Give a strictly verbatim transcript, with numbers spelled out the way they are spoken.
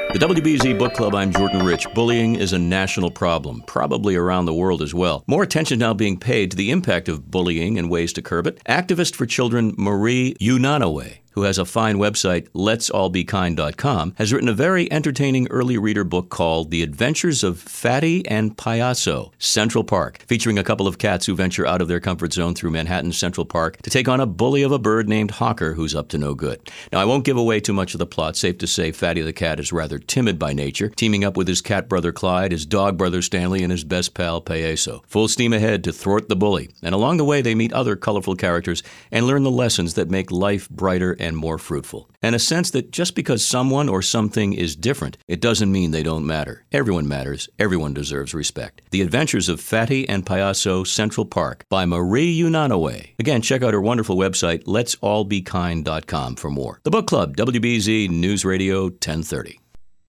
The W B Z Book Club, I'm Jordan Rich. Bullying is a national problem, probably around the world as well. More attention now being paid to the impact of bullying and ways to curb it. Activist for children Marie Unanue, who has a fine website, lets all be kind dot com, has written a very entertaining early reader book called The Adventures of Fatty and Payaso, Central Park, featuring a couple of cats who venture out of their comfort zone through Manhattan's Central Park to take on a bully of a bird named Hawker who's up to no good. Now, I won't give away too much of the plot. Safe to say Fatty the cat is rather timid by nature, teaming up with his cat brother Clyde, his dog brother Stanley, and his best pal Payaso. Full steam ahead to thwart the bully. And along the way, they meet other colorful characters and learn the lessons that make life brighter and more fruitful. And a sense that just because someone or something is different, it doesn't mean they don't matter. Everyone matters. Everyone deserves respect. The Adventures of Fatty and Payaso, Central Park by Marie Unanue. Again, check out her wonderful website, lets all be kind dot com for more. The Book Club, W B Z News Radio ten thirty.